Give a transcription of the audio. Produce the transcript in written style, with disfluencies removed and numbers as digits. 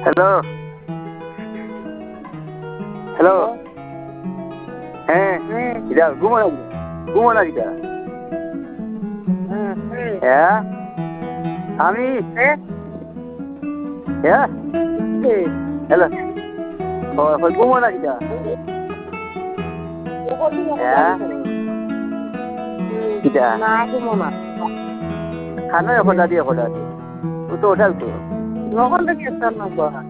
hello hello হ্যাঁ এটা ঘুমো না এটা হ্যাঁ আমি হ্যাঁ হ্যালো ঘুমো না এটা হ্যাঁ এটা না ঘুমো না খানো এখন দাদি তো ওঠাল তো নখন থেকে স্টার্ট না করা